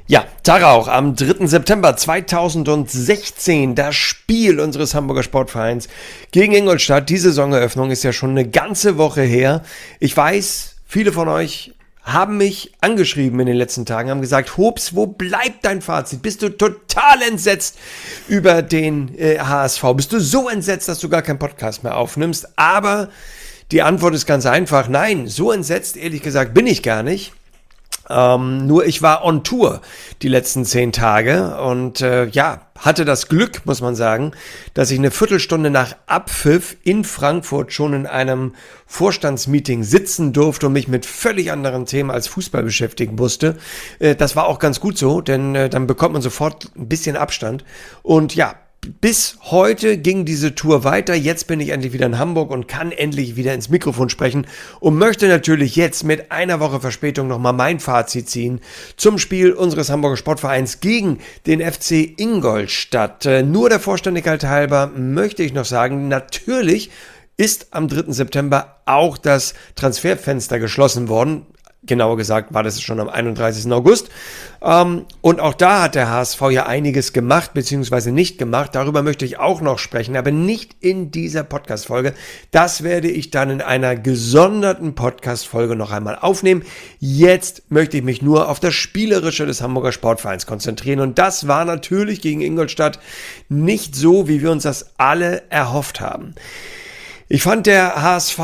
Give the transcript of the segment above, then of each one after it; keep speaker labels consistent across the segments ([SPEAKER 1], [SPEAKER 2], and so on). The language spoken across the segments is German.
[SPEAKER 1] Ja, Tag auch am 3. September 2016, das Spiel unseres Hamburger Sportvereins gegen Ingolstadt. Die Saisoneröffnung ist ja schon eine ganze Woche her. Ich weiß, viele von euch haben mich angeschrieben in den letzten Tagen, haben gesagt, Hobbs, wo bleibt dein Fazit? Bist du total entsetzt über den HSV? Bist du so entsetzt, dass du gar keinen Podcast mehr aufnimmst? Aber die Antwort ist ganz einfach, nein, so entsetzt, ehrlich gesagt, bin ich gar nicht. Nur ich war on Tour die letzten 10 Tage und hatte das Glück, muss man sagen, dass ich eine Viertelstunde nach Abpfiff in Frankfurt schon in einem Vorstandsmeeting sitzen durfte und mich mit völlig anderen Themen als Fußball beschäftigen musste. Das war auch ganz gut so, denn dann bekommt man sofort ein bisschen Abstand. Und ja, bis heute ging diese Tour weiter. Jetzt bin ich endlich wieder in Hamburg und kann endlich wieder ins Mikrofon sprechen und möchte natürlich jetzt mit einer Woche Verspätung nochmal mein Fazit ziehen zum Spiel unseres Hamburger Sportvereins gegen den FC Ingolstadt. Nur der Vollständigkeit halber möchte ich noch sagen, natürlich ist am 3. September auch das Transferfenster geschlossen worden. Genauer gesagt war das schon am 31. August. Und auch da hat der HSV ja einiges gemacht, beziehungsweise nicht gemacht. Darüber möchte ich auch noch sprechen, aber nicht in dieser Podcast-Folge. Das werde ich dann in einer gesonderten Podcast-Folge noch einmal aufnehmen. Jetzt möchte ich mich nur auf das Spielerische des Hamburger Sportvereins konzentrieren. Und das war natürlich gegen Ingolstadt nicht so, wie wir uns das alle erhofft haben. Ich fand, der HSV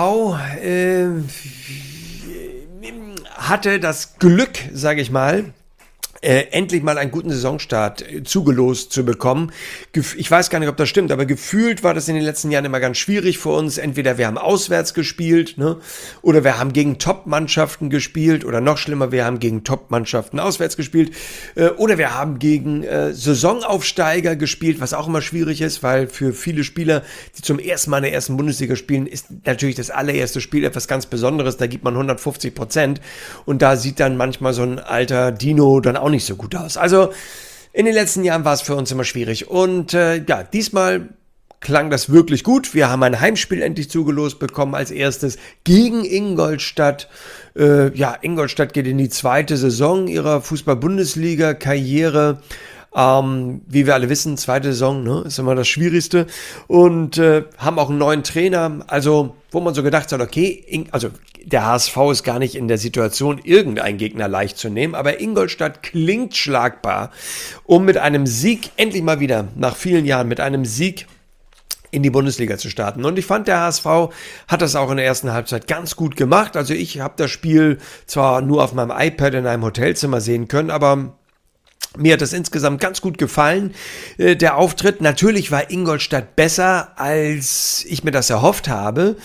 [SPEAKER 1] hatte das Glück, sage ich mal, endlich mal einen guten Saisonstart zugelost zu bekommen. Ich weiß gar nicht, ob das stimmt, aber gefühlt war das in den letzten Jahren immer ganz schwierig für uns. Entweder wir haben auswärts gespielt, ne, oder wir haben gegen Top-Mannschaften gespielt, oder noch schlimmer, wir haben gegen Top-Mannschaften auswärts gespielt, oder wir haben gegen Saisonaufsteiger gespielt, was auch immer schwierig ist, weil für viele Spieler, die zum ersten Mal in der ersten Bundesliga spielen, ist natürlich das allererste Spiel etwas ganz Besonderes. Da gibt man 150% und da sieht dann manchmal so ein alter Dino dann auch nicht so gut aus. Also in den letzten Jahren war es für uns immer schwierig und diesmal klang das wirklich gut. Wir haben ein Heimspiel endlich zugelost bekommen als erstes gegen Ingolstadt. Ingolstadt geht in die 2. Saison ihrer Fußball-Bundesliga-Karriere. Wie wir alle wissen, 2. Saison, ne, ist immer das Schwierigste und haben auch einen neuen Trainer, also wo man so gedacht hat, okay, der HSV ist gar nicht in der Situation, irgendeinen Gegner leicht zu nehmen, aber Ingolstadt klingt schlagbar, um mit einem Sieg, endlich mal wieder, nach vielen Jahren, mit einem Sieg in die Bundesliga zu starten. Und ich fand, der HSV hat das auch in der ersten Halbzeit ganz gut gemacht. Also ich habe das Spiel zwar nur auf meinem iPad in einem Hotelzimmer sehen können, aber mir hat das insgesamt ganz gut gefallen, der Auftritt. Natürlich war Ingolstadt besser, als ich mir das erhofft habe.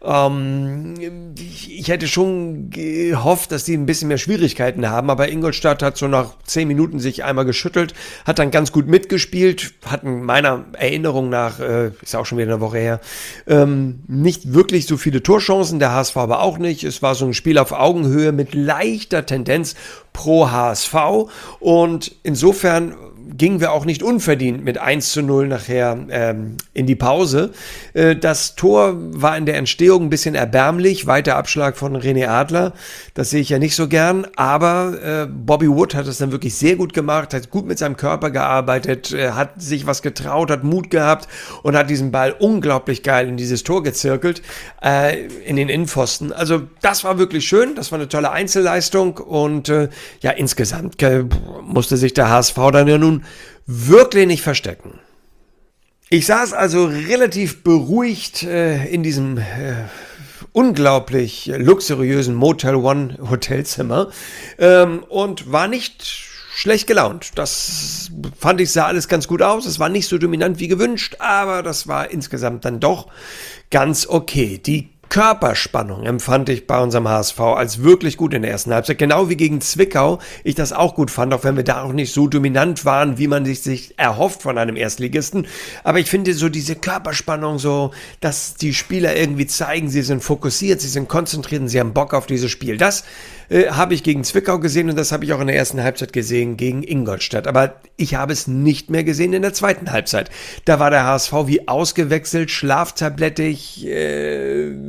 [SPEAKER 1] Ich hätte schon gehofft, dass die ein bisschen mehr Schwierigkeiten haben, aber Ingolstadt hat so nach 10 Minuten sich einmal geschüttelt, hat dann ganz gut mitgespielt, hatten meiner Erinnerung nach, ist auch schon wieder eine Woche her, nicht wirklich so viele Torchancen, der HSV aber auch nicht. Es war so ein Spiel auf Augenhöhe mit leichter Tendenz pro HSV und insofern gingen wir auch nicht unverdient mit 1:0 nachher in die Pause. Das Tor war in der Entstehung ein bisschen erbärmlich, weiter Abschlag von René Adler, das sehe ich ja nicht so gern, aber Bobby Wood hat es dann wirklich sehr gut gemacht, hat gut mit seinem Körper gearbeitet, hat sich was getraut, hat Mut gehabt und hat diesen Ball unglaublich geil in dieses Tor gezirkelt, in den Innenpfosten. Also das war wirklich schön, das war eine tolle Einzelleistung und insgesamt musste sich der HSV dann ja nun wirklich nicht verstecken. Ich saß also relativ beruhigt in diesem unglaublich luxuriösen Motel One Hotelzimmer und war nicht schlecht gelaunt. Das fand ich, sah alles ganz gut aus. Es war nicht so dominant wie gewünscht, aber das war insgesamt dann doch ganz okay. Die Körperspannung empfand ich bei unserem HSV als wirklich gut in der ersten Halbzeit. Genau wie gegen Zwickau ich das auch gut fand, auch wenn wir da auch nicht so dominant waren, wie man sich erhofft von einem Erstligisten. Aber ich finde so diese Körperspannung so, dass die Spieler irgendwie zeigen, sie sind fokussiert, sie sind konzentriert und sie haben Bock auf dieses Spiel. Das habe ich gegen Zwickau gesehen und das habe ich auch in der ersten Halbzeit gesehen gegen Ingolstadt. Aber ich habe es nicht mehr gesehen in der zweiten Halbzeit. Da war der HSV wie ausgewechselt, schlaftablettig,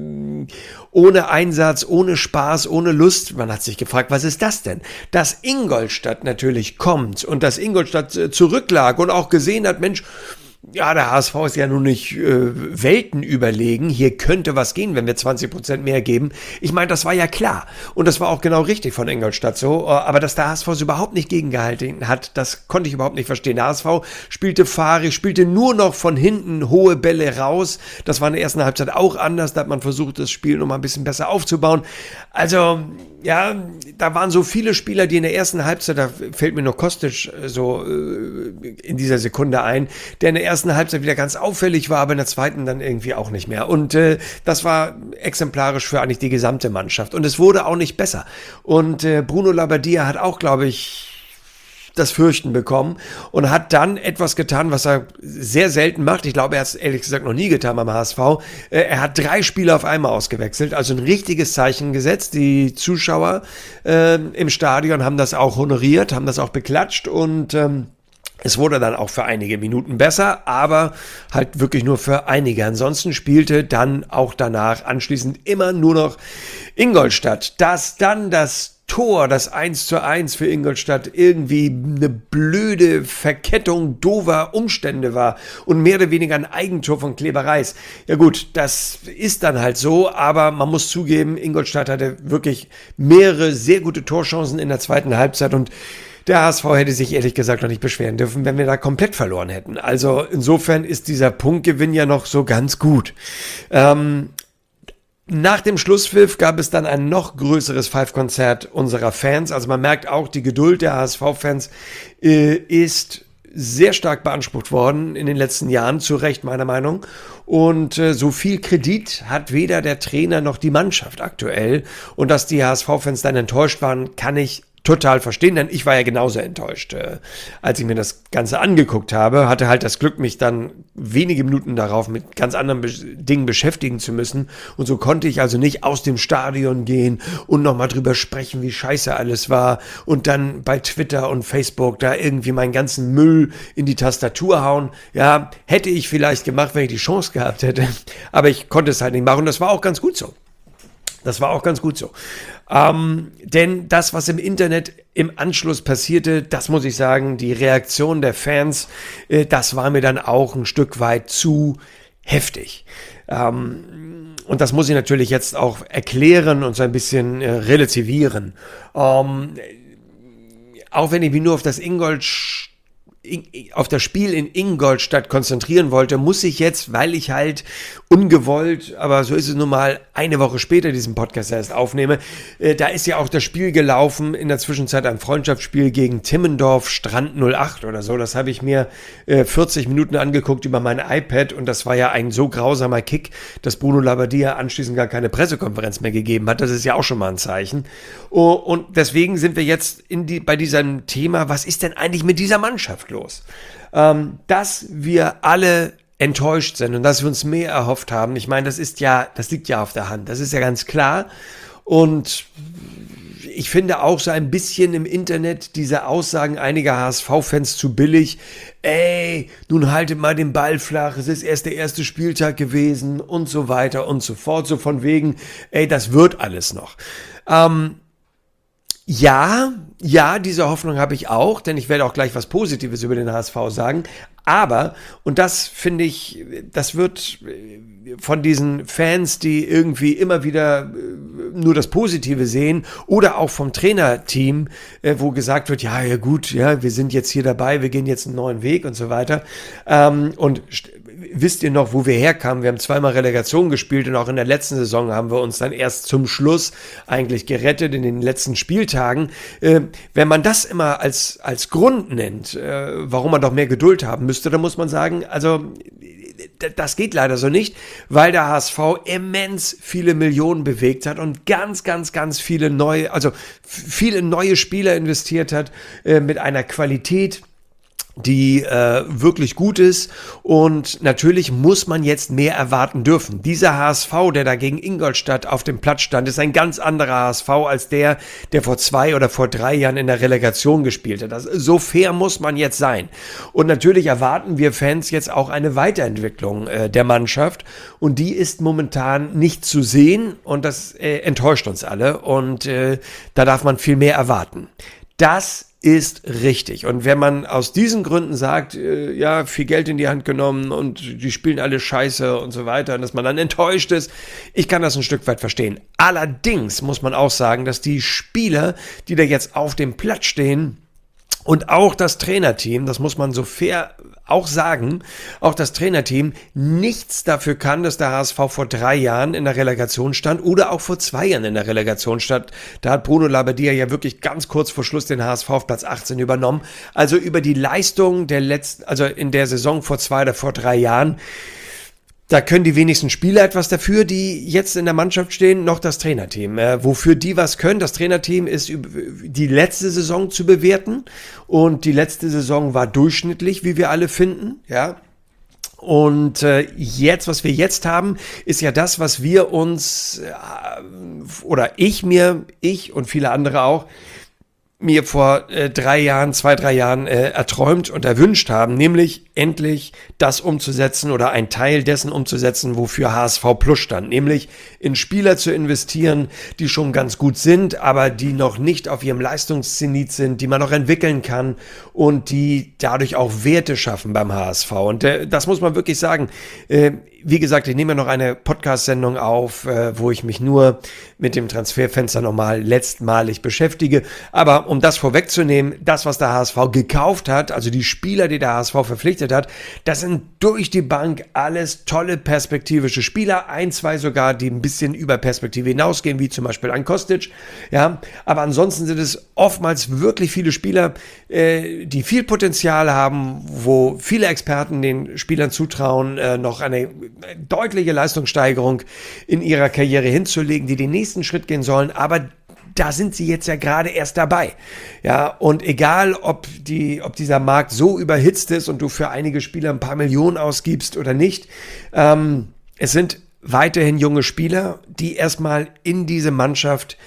[SPEAKER 1] ohne Einsatz, ohne Spaß, ohne Lust. Man hat sich gefragt, was ist das denn? Dass Ingolstadt natürlich kommt und dass Ingolstadt zurücklag und auch gesehen hat, Mensch, ja, der HSV ist ja nun nicht Welten überlegen. Hier könnte was gehen, wenn wir 20% mehr geben. Ich meine, das war ja klar. Und das war auch genau richtig von Ingolstadt so. Aber dass der HSV es überhaupt nicht gegengehalten hat, das konnte ich überhaupt nicht verstehen. Der HSV spielte fahrig, spielte nur noch von hinten hohe Bälle raus. Das war in der ersten Halbzeit auch anders. Da hat man versucht, das Spiel noch mal ein bisschen besser aufzubauen. Also, ja, da waren so viele Spieler, die in der ersten Halbzeit, da fällt mir noch Kostic so in dieser Sekunde ein, der in der ersten Halbzeit wieder ganz auffällig war, aber in der zweiten dann irgendwie auch nicht mehr. Und das war exemplarisch für eigentlich die gesamte Mannschaft. Und es wurde auch nicht besser. Und Bruno Labbadia hat auch, glaube ich, das Fürchten bekommen und hat dann etwas getan, was er sehr selten macht. Ich glaube, er hat es ehrlich gesagt noch nie getan beim HSV. Er hat 3 Spieler auf einmal ausgewechselt, also ein richtiges Zeichen gesetzt. Die Zuschauer im Stadion haben das auch honoriert, haben das auch beklatscht und es wurde dann auch für einige Minuten besser, aber halt wirklich nur für einige. Ansonsten spielte dann auch danach anschließend immer nur noch Ingolstadt. Dass dann das Tor, das 1:1 für Ingolstadt irgendwie eine blöde Verkettung doofer Umstände war und mehr oder weniger ein Eigentor von Kleber Reis. Ja gut, das ist dann halt so, aber man muss zugeben, Ingolstadt hatte wirklich mehrere sehr gute Torchancen in der zweiten Halbzeit und der HSV hätte sich ehrlich gesagt noch nicht beschweren dürfen, wenn wir da komplett verloren hätten. Also insofern ist dieser Punktgewinn ja noch so ganz gut. Nach dem Schlusspfiff gab es dann ein noch größeres Pfeifkonzert unserer Fans. Also man merkt auch, die Geduld der HSV-Fans ist sehr stark beansprucht worden in den letzten Jahren, zu Recht meiner Meinung. Und so viel Kredit hat weder der Trainer noch die Mannschaft aktuell. Und dass die HSV-Fans dann enttäuscht waren, kann ich total verstehen, denn ich war ja genauso enttäuscht, als ich mir das Ganze angeguckt habe, hatte halt das Glück, mich dann wenige Minuten darauf mit ganz anderen Dingen beschäftigen zu müssen und so konnte ich also nicht aus dem Stadion gehen und nochmal drüber sprechen, wie scheiße alles war und dann bei Twitter und Facebook da irgendwie meinen ganzen Müll in die Tastatur hauen. Ja, hätte ich vielleicht gemacht, wenn ich die Chance gehabt hätte, aber ich konnte es halt nicht machen und das war auch ganz gut so. Das war auch ganz gut so. Denn das, was im Internet im Anschluss passierte, das muss ich sagen, die Reaktion der Fans, das war mir dann auch ein Stück weit zu heftig. Und das muss ich natürlich jetzt auch erklären und so ein bisschen relativieren. Auch wenn ich mich nur auf das Spiel in Ingolstadt konzentrieren wollte, muss ich jetzt, weil ich halt ungewollt, aber so ist es nun mal, eine Woche später diesen Podcast erst aufnehme, da ist ja auch das Spiel gelaufen, in der Zwischenzeit ein Freundschaftsspiel gegen Timmendorf Strand 08 oder so, das habe ich mir 40 Minuten angeguckt über mein iPad und das war ja ein so grausamer Kick, dass Bruno Labbadia anschließend gar keine Pressekonferenz mehr gegeben hat, das ist ja auch schon mal ein Zeichen und deswegen sind wir jetzt bei diesem Thema, was ist denn eigentlich mit dieser Mannschaft los? Dass wir alle enttäuscht sind und dass wir uns mehr erhofft haben. Ich meine, das liegt ja auf der Hand. Das ist ja ganz klar. Und ich finde auch so ein bisschen im Internet diese Aussagen einiger HSV-Fans zu billig. Ey, nun haltet mal den Ball flach, es ist erst der erste Spieltag gewesen und so weiter und so fort. So von wegen, ey, das wird alles noch. Ja, diese Hoffnung habe ich auch, denn ich werde auch gleich was Positives über den HSV sagen. Aber, und das finde ich, das wird von diesen Fans, die irgendwie immer wieder nur das Positive sehen, oder auch vom Trainerteam, wo gesagt wird, ja gut, ja, wir sind jetzt hier dabei, wir gehen jetzt einen neuen Weg und so weiter. Und wisst ihr noch, wo wir herkamen? Wir haben 2-mal Relegation gespielt und auch in der letzten Saison haben wir uns dann erst zum Schluss eigentlich gerettet in den letzten Spieltagen. Wenn man das immer als Grund nennt, warum man doch mehr Geduld haben müsste, dann muss man sagen, also das geht leider so nicht, weil der HSV immens viele Millionen bewegt hat und ganz viele neue Spieler investiert hat, mit einer Qualität, die wirklich gut ist, und natürlich muss man jetzt mehr erwarten dürfen. Dieser HSV, der da gegen Ingolstadt auf dem Platz stand, ist ein ganz anderer HSV als der vor 2 oder vor 3 Jahren in der Relegation gespielt hat. So fair muss man jetzt sein. Und natürlich erwarten wir Fans jetzt auch eine Weiterentwicklung der Mannschaft, und die ist momentan nicht zu sehen, und das enttäuscht uns alle, und da darf man viel mehr erwarten. Das ist richtig. Und wenn man aus diesen Gründen sagt, ja, viel Geld in die Hand genommen und die spielen alle scheiße und so weiter, und dass man dann enttäuscht ist, ich kann das ein Stück weit verstehen. Allerdings muss man auch sagen, dass die Spieler, die da jetzt auf dem Platz stehen, und auch das Trainerteam, das muss man so fair auch sagen, auch das Trainerteam nichts dafür kann, dass der HSV vor 3 Jahren in der Relegation stand oder auch vor 2 Jahren in der Relegation stand. Da hat Bruno Labbadia ja wirklich ganz kurz vor Schluss den HSV auf Platz 18 übernommen. Also über die Leistung also in der Saison vor 2 oder vor 3 Jahren, da können die wenigsten Spieler etwas dafür, die jetzt in der Mannschaft stehen, noch das Trainerteam. Wofür die was können, das Trainerteam ist die letzte Saison zu bewerten, und die letzte Saison war durchschnittlich, wie wir alle finden, ja. Und jetzt, was wir jetzt haben, ist ja das, was wir uns, oder ich und viele andere auch, mir vor 3 Jahren, 2-3 Jahren erträumt und erwünscht haben, nämlich endlich das umzusetzen oder ein Teil dessen umzusetzen, wofür HSV Plus stand, nämlich in Spieler zu investieren, die schon ganz gut sind, aber die noch nicht auf ihrem Leistungszenit sind, die man noch entwickeln kann und die dadurch auch Werte schaffen beim HSV. Und das muss man wirklich sagen. Wie gesagt, ich nehme noch eine Podcast-Sendung auf, wo ich mich nur mit dem Transferfenster nochmal letztmalig beschäftige. Aber um das vorwegzunehmen, das, was der HSV gekauft hat, also die Spieler, die der HSV verpflichtet hat, das sind durch die Bank alles tolle perspektivische Spieler. 1, 2 sogar, die ein bisschen über Perspektive hinausgehen, wie zum Beispiel ein Kostic. Ja, aber ansonsten sind es oftmals wirklich viele Spieler, die viel Potenzial haben, wo viele Experten den Spielern zutrauen, noch eine deutliche Leistungssteigerung in ihrer Karriere hinzulegen, die den nächsten Schritt gehen sollen, aber da sind sie jetzt ja gerade erst dabei. Ja, und egal, ob dieser Markt so überhitzt ist und du für einige Spieler ein paar Millionen ausgibst oder nicht, es sind weiterhin junge Spieler, die erstmal in diese Mannschaft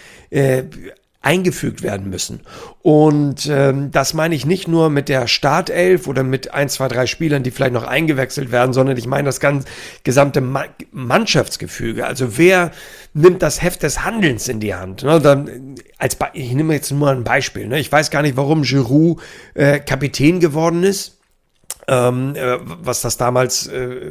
[SPEAKER 1] eingefügt werden müssen. Und das meine ich nicht nur mit der Startelf oder mit 1, 2, 3 Spielern, die vielleicht noch eingewechselt werden, sondern ich meine das gesamte Mannschaftsgefüge. Also wer nimmt das Heft des Handelns in die Hand? Ich nehme jetzt nur ein Beispiel. Ich weiß gar nicht, warum Giroud Kapitän geworden ist. Was das damals,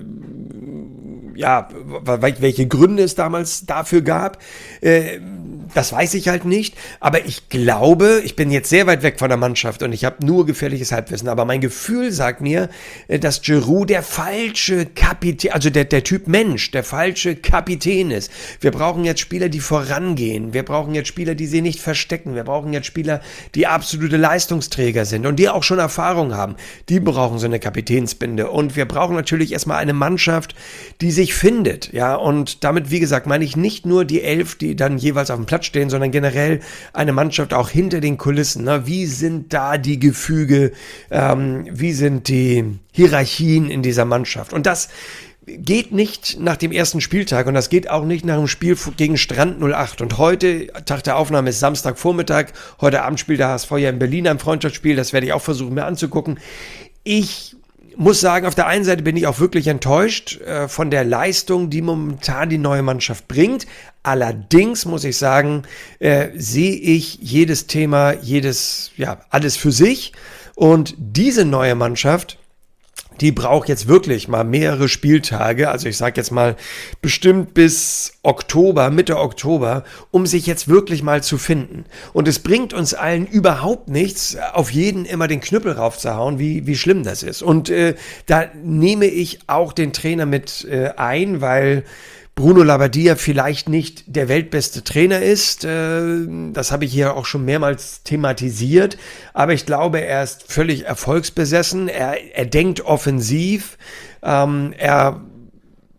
[SPEAKER 1] welche Gründe es damals dafür gab, das weiß ich halt nicht, aber ich glaube, ich bin jetzt sehr weit weg von der Mannschaft und ich habe nur gefährliches Halbwissen, aber mein Gefühl sagt mir, dass Giroud der falsche Kapitän, also der Typ Mensch, der falsche Kapitän ist. Wir brauchen jetzt Spieler, die vorangehen, wir brauchen jetzt Spieler, die sie nicht verstecken, wir brauchen jetzt Spieler, die absolute Leistungsträger sind und die auch schon Erfahrung haben. Die brauchen so eine Kapitänsbinde, und wir brauchen natürlich erstmal eine Mannschaft, die sich findet, ja, und damit, wie gesagt, meine ich nicht nur die 11, die dann jeweils auf dem Platz stehen, sondern generell eine Mannschaft auch hinter den Kulissen. Ne? Wie sind da die Gefüge, wie sind die Hierarchien in dieser Mannschaft? Und das geht nicht nach dem ersten Spieltag, und das geht auch nicht nach dem Spiel gegen Strand 08. Und heute, Tag der Aufnahme ist Samstagvormittag, heute Abend spielt der HSV ja in Berlin ein Freundschaftsspiel, das werde ich auch versuchen mir anzugucken. Ich muss sagen, auf der einen Seite bin ich auch wirklich enttäuscht von der Leistung, die momentan die neue Mannschaft bringt. Allerdings muss ich sagen, sehe ich jedes Thema, alles für sich. Und diese neue Mannschaft, die braucht jetzt wirklich mal mehrere Spieltage, also ich sage jetzt mal bestimmt bis Mitte Oktober, um sich jetzt wirklich mal zu finden. Und es bringt uns allen überhaupt nichts, auf jeden immer den Knüppel raufzuhauen, wie schlimm das ist. Und da nehme ich auch den Trainer mit ein, weil Bruno Labbadia vielleicht nicht der weltbeste Trainer ist, das habe ich hier auch schon mehrmals thematisiert, aber ich glaube, er ist völlig erfolgsbesessen, er denkt offensiv, er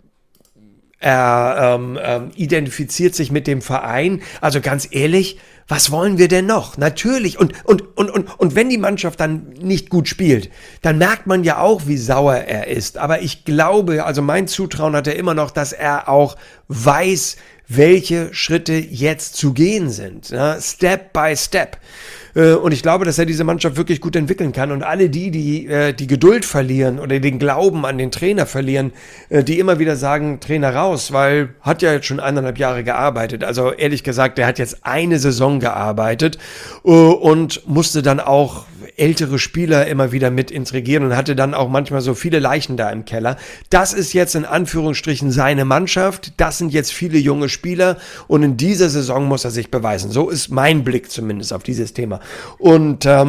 [SPEAKER 1] identifiziert sich mit dem Verein, also ganz ehrlich, was wollen wir denn noch? Natürlich. Und wenn die Mannschaft dann nicht gut spielt, dann merkt man ja auch, wie sauer er ist. Aber ich glaube, also mein Zutrauen hat er immer noch, dass er auch weiß, welche Schritte jetzt zu gehen sind. Ja, Step by Step. Und ich glaube, dass er diese Mannschaft wirklich gut entwickeln kann. Und alle die Geduld verlieren oder den Glauben an den Trainer verlieren, die immer wieder sagen, Trainer raus, weil hat ja jetzt schon 1,5 Jahre gearbeitet. Also ehrlich gesagt, der hat jetzt eine Saison gearbeitet und musste dann auch ältere Spieler immer wieder mit intrigieren und hatte dann auch manchmal so viele Leichen da im Keller. Das ist jetzt in Anführungsstrichen seine Mannschaft. Das sind jetzt viele junge Spieler und in dieser Saison muss er sich beweisen. So ist mein Blick zumindest auf dieses Thema. Und er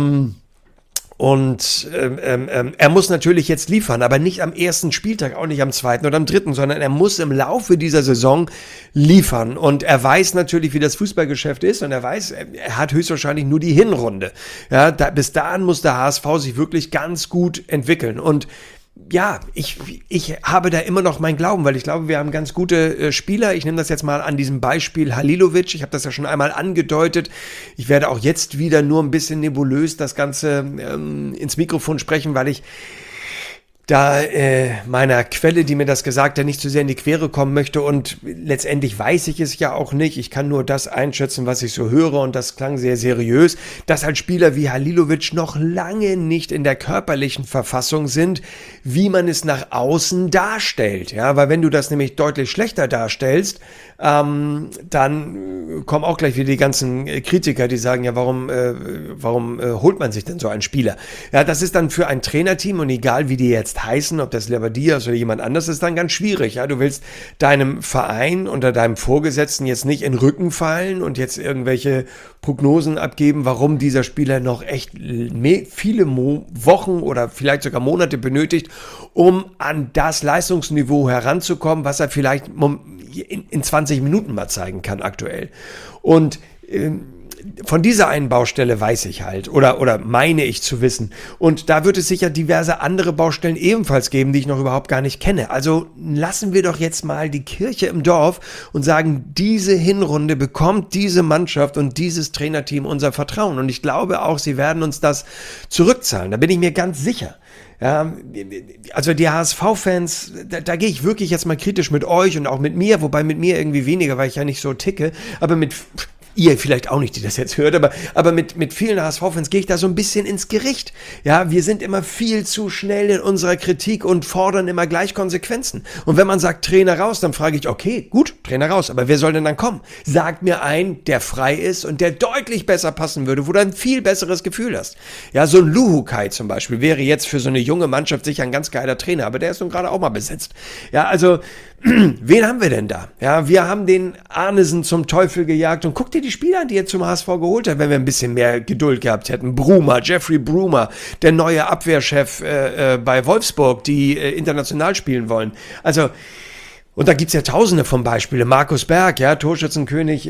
[SPEAKER 1] muss natürlich jetzt liefern, aber nicht am ersten Spieltag, auch nicht am zweiten oder am dritten, sondern er muss im Laufe dieser Saison liefern. Und er weiß natürlich, wie das Fußballgeschäft ist und er weiß, er hat höchstwahrscheinlich nur die Hinrunde. Ja, bis dahin muss der HSV sich wirklich ganz gut entwickeln. Und ja, ich habe da immer noch meinen Glauben, weil ich glaube, wir haben ganz gute Spieler. Ich nehme das jetzt mal an diesem Beispiel Halilovic. Ich habe das ja schon einmal angedeutet. Ich werde auch jetzt wieder nur ein bisschen nebulös das Ganze ins Mikrofon sprechen, weil ich da meiner Quelle, die mir das gesagt hat, nicht zu sehr in die Quere kommen möchte und letztendlich weiß ich es ja auch nicht. Ich kann nur das einschätzen, was ich so höre und das klang sehr seriös, dass halt Spieler wie Halilovic noch lange nicht in der körperlichen Verfassung sind, wie man es nach außen darstellt. Ja, weil wenn du das nämlich deutlich schlechter darstellst, dann kommen auch gleich wieder die ganzen Kritiker, die sagen, ja, warum holt man sich denn so einen Spieler? Ja, das ist dann für ein Trainerteam und egal wie die jetzt heißen, ob das Labadia oder jemand anderes ist, dann ganz schwierig. Ja, du willst deinem Verein oder deinem Vorgesetzten jetzt nicht in den Rücken fallen und jetzt irgendwelche Prognosen abgeben, warum dieser Spieler noch echt viele Wochen oder vielleicht sogar Monate benötigt, um an das Leistungsniveau heranzukommen, was er vielleicht in 20 Minuten mal zeigen kann aktuell. Und von dieser einen Baustelle weiß ich halt oder meine ich zu wissen. Und da wird es sicher diverse andere Baustellen ebenfalls geben, die ich noch überhaupt gar nicht kenne. Also lassen wir doch jetzt mal die Kirche im Dorf und sagen, diese Hinrunde bekommt diese Mannschaft und dieses Trainerteam unser Vertrauen. Und ich glaube auch, sie werden uns das zurückzahlen. Da bin ich mir ganz sicher. Ja, also die HSV-Fans, da gehe ich wirklich jetzt mal kritisch mit euch und auch mit mir, wobei mit mir irgendwie weniger, weil ich ja nicht so ticke, aber mit ihr vielleicht auch nicht, die das jetzt hört, aber mit vielen HSV-Fans gehe ich da so ein bisschen ins Gericht. Ja, wir sind immer viel zu schnell in unserer Kritik und fordern immer gleich Konsequenzen. Und wenn man sagt, Trainer raus, dann frage ich, okay, gut, Trainer raus, aber wer soll denn dann kommen? Sagt mir einen, der frei ist und der deutlich besser passen würde, wo du ein viel besseres Gefühl hast. Ja, so ein Luhukai zum Beispiel wäre jetzt für so eine junge Mannschaft sicher ein ganz geiler Trainer, aber der ist nun gerade auch mal besetzt. Ja, also wen haben wir denn da? Ja, wir haben den Arnesen zum Teufel gejagt und guck dir die Spieler an, die er zum HSV geholt hat, wenn wir ein bisschen mehr Geduld gehabt hätten. Jeffrey Brumer, der neue Abwehrchef bei Wolfsburg, die international spielen wollen. Also, und da gibt's ja tausende von Beispielen. Markus Berg, ja, Torschützenkönig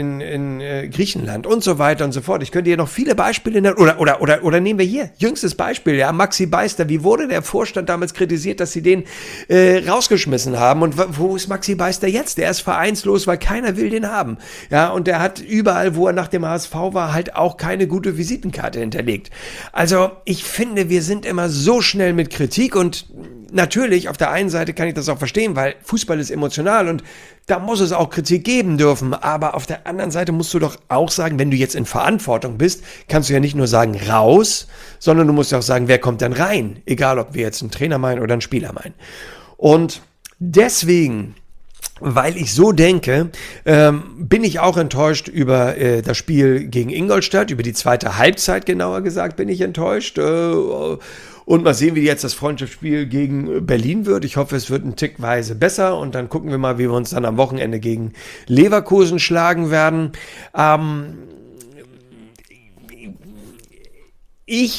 [SPEAKER 1] in Griechenland und so weiter und so fort. Ich könnte hier noch viele Beispiele nennen. Oder nehmen wir hier, jüngstes Beispiel, ja, Maxi Beister. Wie wurde der Vorstand damals kritisiert, dass sie den rausgeschmissen haben? Und wo ist Maxi Beister jetzt? Der ist vereinslos, weil keiner will den haben. Ja, und der hat überall, wo er nach dem HSV war, halt auch keine gute Visitenkarte hinterlegt. Also, ich finde, wir sind immer so schnell mit Kritik und natürlich, auf der einen Seite kann ich das auch verstehen, weil Fußball ist emotional und da muss es auch Kritik geben dürfen. Aber auf der anderen Seite musst du doch auch sagen, wenn du jetzt in Verantwortung bist, kannst du ja nicht nur sagen raus, sondern du musst ja auch sagen, wer kommt denn rein? Egal, ob wir jetzt einen Trainer meinen oder einen Spieler meinen. Und deswegen, weil ich so denke, bin ich auch enttäuscht über das Spiel gegen Ingolstadt, über die zweite Halbzeit genauer gesagt bin ich enttäuscht. Und mal sehen, wie jetzt das Freundschaftsspiel gegen Berlin wird. Ich hoffe, es wird ein Tickweise besser und dann gucken wir mal, wie wir uns dann am Wochenende gegen Leverkusen schlagen werden. Ich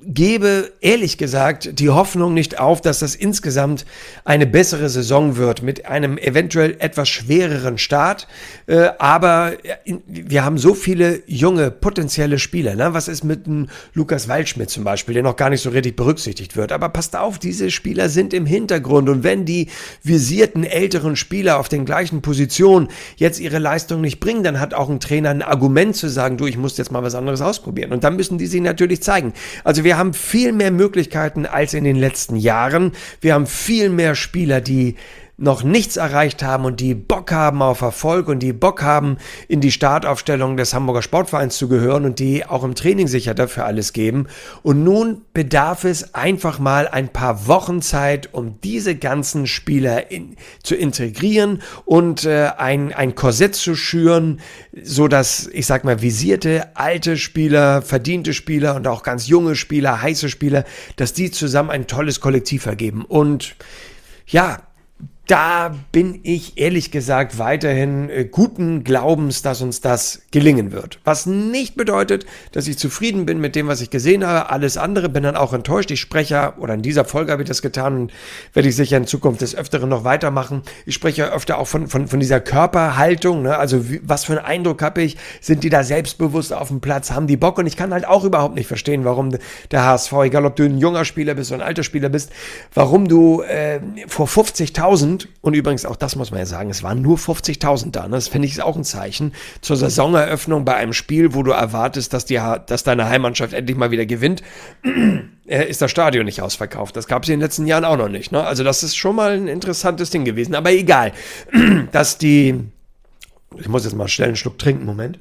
[SPEAKER 1] gebe ehrlich gesagt die Hoffnung nicht auf, dass das insgesamt eine bessere Saison wird mit einem eventuell etwas schwereren Start. Aber wir haben so viele junge, potenzielle Spieler. Ne? Was ist mit einem Lukas Waldschmidt zum Beispiel, der noch gar nicht so richtig berücksichtigt wird? Aber passt auf, diese Spieler sind im Hintergrund. Und wenn die visierten älteren Spieler auf den gleichen Positionen jetzt ihre Leistung nicht bringen, dann hat auch ein Trainer ein Argument zu sagen, du, ich muss jetzt mal was anderes ausprobieren. Und dann müssen die sich natürlich zeigen. Also wir haben viel mehr Möglichkeiten als in den letzten Jahren. Wir haben viel mehr Spieler, die noch nichts erreicht haben und die Bock haben auf Erfolg und die Bock haben, in die Startaufstellung des Hamburger Sportvereins zu gehören und die auch im Training sicher dafür alles geben. Und nun bedarf es einfach mal ein paar Wochen Zeit, um diese ganzen Spieler zu integrieren und ein Korsett zu schüren, so dass, ich sag mal, visierte, alte Spieler, verdiente Spieler und auch ganz junge Spieler, heiße Spieler, dass die zusammen ein tolles Kollektiv ergeben. Und ja, da bin ich ehrlich gesagt weiterhin guten Glaubens, dass uns das gelingen wird. Was nicht bedeutet, dass ich zufrieden bin mit dem, was ich gesehen habe. Alles andere bin dann auch enttäuscht. Ich spreche, oder in dieser Folge habe ich das getan und werde ich sicher in Zukunft des Öfteren noch weitermachen. Ich spreche ja öfter auch von dieser Körperhaltung. Ne? Also was für einen Eindruck habe ich? Sind die da selbstbewusst auf dem Platz? Haben die Bock? Und ich kann halt auch überhaupt nicht verstehen, warum der HSV, egal ob du ein junger Spieler bist oder ein alter Spieler bist, warum du vor 50.000, und übrigens auch das muss man ja sagen, es waren nur 50.000 da, ne? Das finde ich auch ein Zeichen, zur Saisoneröffnung bei einem Spiel, wo du erwartest, dass deine Heimmannschaft endlich mal wieder gewinnt, ist das Stadion nicht ausverkauft. Das gab es in den letzten Jahren auch noch nicht. Ne? Also das ist schon mal ein interessantes Ding gewesen, aber egal, ich muss jetzt mal schnell einen Schluck trinken, Moment.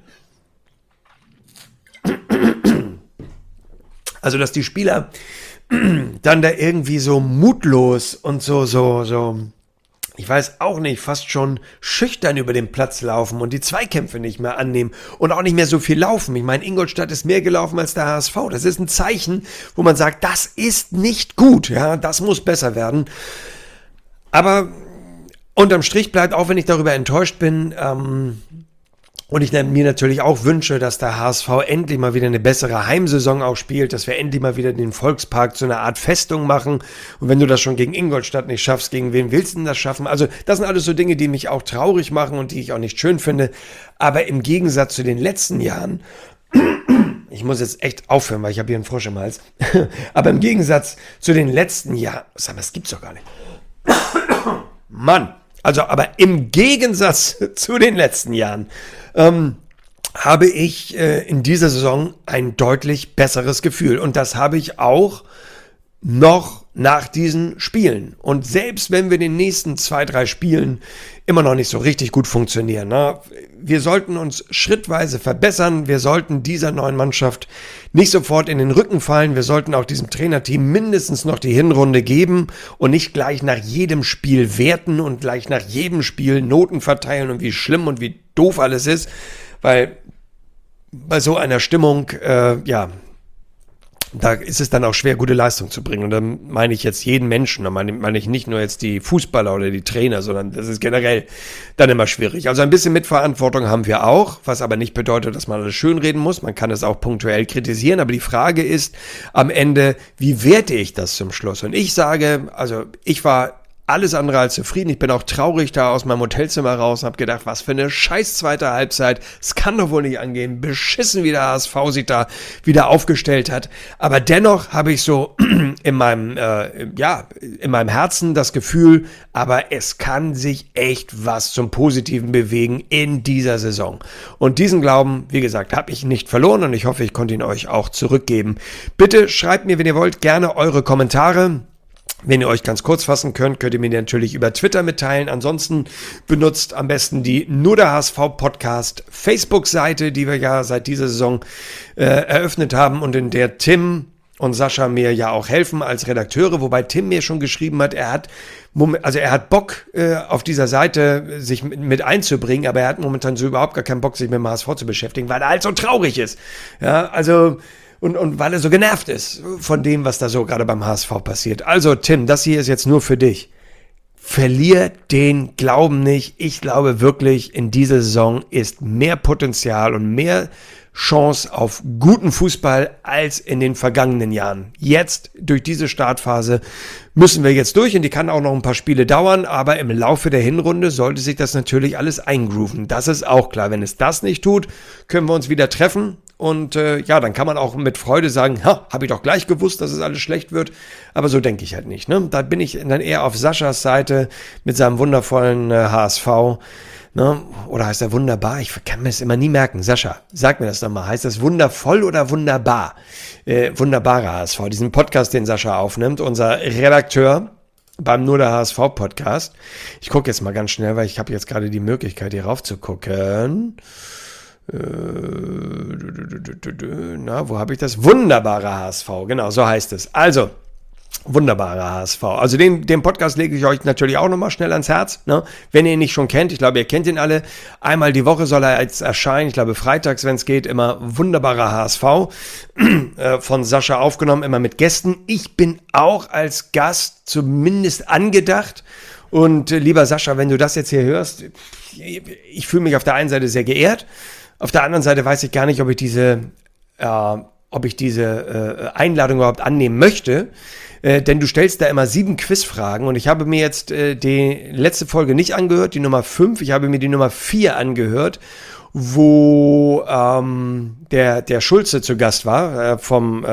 [SPEAKER 1] Also dass die Spieler dann da irgendwie so mutlos und so, ich weiß auch nicht, fast schon schüchtern über den Platz laufen und die Zweikämpfe nicht mehr annehmen und auch nicht mehr so viel laufen. Ich meine, Ingolstadt ist mehr gelaufen als der HSV. Das ist ein Zeichen, wo man sagt, das ist nicht gut, ja, das muss besser werden. Aber unterm Strich bleibt, auch wenn ich darüber enttäuscht bin, und ich mir natürlich auch wünsche, dass der HSV endlich mal wieder eine bessere Heimsaison auch spielt, dass wir endlich mal wieder den Volkspark zu einer Art Festung machen. Und wenn du das schon gegen Ingolstadt nicht schaffst, gegen wen willst du denn das schaffen? Also das sind alles so Dinge, die mich auch traurig machen und die ich auch nicht schön finde. Aber im Gegensatz zu den letzten Jahren, ich muss jetzt echt aufhören, weil ich habe hier einen Frosch im Hals, aber im Gegensatz zu den letzten Jahren, sag mal, das gibt's doch gar nicht. Mann! Also, aber im Gegensatz zu den letzten Jahren habe ich in dieser Saison ein deutlich besseres Gefühl. Und das habe ich auch noch nach diesen Spielen. Und selbst wenn wir in den nächsten 2-3 Spielen immer noch nicht so richtig gut funktionieren, ne? Wir sollten uns schrittweise verbessern. Wir sollten dieser neuen Mannschaft nicht sofort in den Rücken fallen. Wir sollten auch diesem Trainerteam mindestens noch die Hinrunde geben und nicht gleich nach jedem Spiel werten und gleich nach jedem Spiel Noten verteilen und wie schlimm und wie doof alles ist. Weil bei so einer Stimmung, da ist es dann auch schwer, gute Leistung zu bringen. Und dann meine ich jetzt jeden Menschen, da meine ich nicht nur jetzt die Fußballer oder die Trainer, sondern das ist generell dann immer schwierig. Also ein bisschen Mitverantwortung haben wir auch, was aber nicht bedeutet, dass man alles schönreden muss. Man kann es auch punktuell kritisieren, aber die Frage ist am Ende, wie werte ich das zum Schluss? Und ich sage, also ich war alles andere als zufrieden. Ich bin auch traurig da aus meinem Hotelzimmer raus und habe gedacht, was für eine scheiß zweite Halbzeit. Es kann doch wohl nicht angehen. Beschissen, wie der HSV sich da wieder aufgestellt hat. Aber dennoch habe ich so in meinem Herzen das Gefühl, aber es kann sich echt was zum Positiven bewegen in dieser Saison. Und diesen Glauben, wie gesagt, habe ich nicht verloren und ich hoffe, ich konnte ihn euch auch zurückgeben. Bitte schreibt mir, wenn ihr wollt, gerne eure Kommentare. Wenn ihr euch ganz kurz fassen könnt, könnt ihr mir natürlich über Twitter mitteilen. Ansonsten benutzt am besten die Nur der HSV Podcast Facebook-Seite, die wir ja seit dieser Saison eröffnet haben und in der Tim und Sascha mir ja auch helfen als Redakteure, wobei Tim mir schon geschrieben hat, er hat Bock auf dieser Seite sich mit einzubringen, aber er hat momentan so überhaupt gar keinen Bock, sich mit dem HSV zu beschäftigen, weil er halt so traurig ist. Ja, also und weil er so genervt ist von dem, was da so gerade beim HSV passiert. Also Tim, das hier ist jetzt nur für dich. Verlier den Glauben nicht. Ich glaube wirklich, in dieser Saison ist mehr Potenzial und mehr Chance auf guten Fußball als in den vergangenen Jahren. Jetzt, durch diese Startphase, müssen wir jetzt durch und die kann auch noch ein paar Spiele dauern, aber im Laufe der Hinrunde sollte sich das natürlich alles eingrooven. Das ist auch klar. Wenn es das nicht tut, können wir uns wieder treffen und dann kann man auch mit Freude sagen, habe ich doch gleich gewusst, dass es alles schlecht wird, aber so denke ich halt nicht. Ne? Da bin ich dann eher auf Saschas Seite mit seinem wundervollen HSV. Ne? Oder heißt er wunderbar? Ich kann mir das immer nie merken. Sascha, sag mir das doch mal. Heißt das wundervoll oder wunderbar? Wunderbarer HSV, diesen Podcast, den Sascha aufnimmt, unser Redakteur beim Nur der HSV Podcast. Ich gucke jetzt mal ganz schnell, weil ich habe jetzt gerade die Möglichkeit, hier rauf zu gucken. Wo habe ich das? Wunderbarer HSV, genau, so heißt es. Also, wunderbarer HSV. Also den Podcast lege ich euch natürlich auch nochmal schnell ans Herz, ne? Wenn ihr ihn nicht schon kennt. Ich glaube, ihr kennt ihn alle. Einmal die Woche soll er jetzt erscheinen. Ich glaube, freitags, wenn es geht, immer wunderbarer HSV von Sascha aufgenommen, immer mit Gästen. Ich bin auch als Gast zumindest angedacht. Und lieber Sascha, wenn du das jetzt hier hörst, ich fühle mich auf der einen Seite sehr geehrt. Auf der anderen Seite weiß ich gar nicht, ob ich diese Einladung überhaupt annehmen möchte. Denn du stellst da immer 7 Quizfragen und ich habe mir jetzt die letzte Folge nicht angehört, die Nummer 5, ich habe mir die Nummer 4 angehört, wo der Schulze zu Gast war vom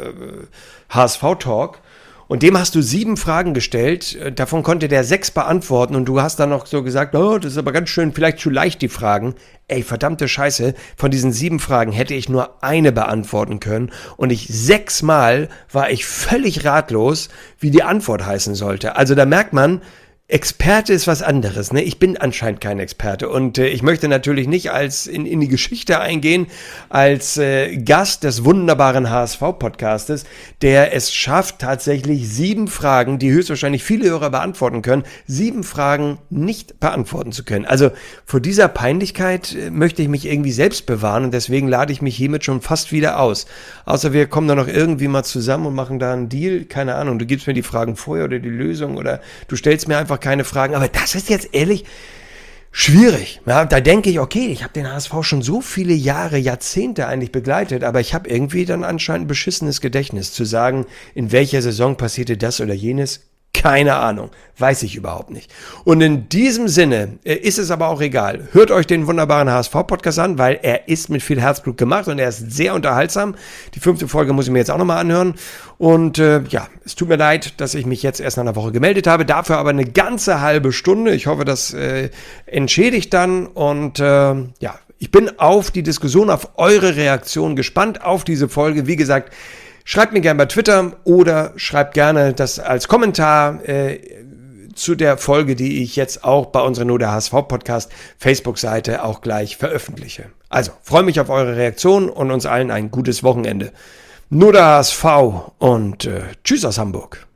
[SPEAKER 1] HSV-Talk. Und dem hast du 7 Fragen gestellt, davon konnte der 6 beantworten und du hast dann noch so gesagt, oh, das ist aber ganz schön, vielleicht zu leicht die Fragen. Ey, verdammte Scheiße, von diesen 7 Fragen hätte ich nur eine beantworten können und 6 Mal war ich völlig ratlos, wie die Antwort heißen sollte. Also da merkt man, Experte ist was anderes, ne? Ich bin anscheinend kein Experte und ich möchte natürlich nicht in die Geschichte eingehen als Gast des wunderbaren HSV-Podcastes, der es schafft, tatsächlich 7 Fragen, die höchstwahrscheinlich viele Hörer beantworten können, 7 Fragen nicht beantworten zu können. Also vor dieser Peinlichkeit möchte ich mich irgendwie selbst bewahren und deswegen lade ich mich hiermit schon fast wieder aus. Außer wir kommen da noch irgendwie mal zusammen und machen da einen Deal, keine Ahnung, du gibst mir die Fragen vorher oder die Lösung oder du stellst mir einfach keine Fragen, aber das ist jetzt ehrlich schwierig. Ja, da denke ich, okay, ich habe den HSV schon so viele Jahre, Jahrzehnte eigentlich begleitet, aber ich habe irgendwie dann anscheinend ein beschissenes Gedächtnis zu sagen, in welcher Saison passierte das oder jenes. Keine Ahnung, weiß ich überhaupt nicht. Und in diesem Sinne ist es aber auch egal. Hört euch den wunderbaren HSV-Podcast an, weil er ist mit viel Herzblut gemacht und er ist sehr unterhaltsam. Die 5. Folge muss ich mir jetzt auch nochmal anhören. Und es tut mir leid, dass ich mich jetzt erst nach einer Woche gemeldet habe. Dafür aber eine ganze halbe Stunde. Ich hoffe, das entschädigt dann. Und ich bin auf die Diskussion, auf eure Reaktion gespannt auf diese Folge. Wie gesagt, schreibt mir gerne bei Twitter oder schreibt gerne das als Kommentar zu der Folge, die ich jetzt auch bei unserer Nur der HSV-Podcast Facebook-Seite auch gleich veröffentliche. Also, freue mich auf eure Reaktion und uns allen ein gutes Wochenende. Nur der HSV und tschüss aus Hamburg.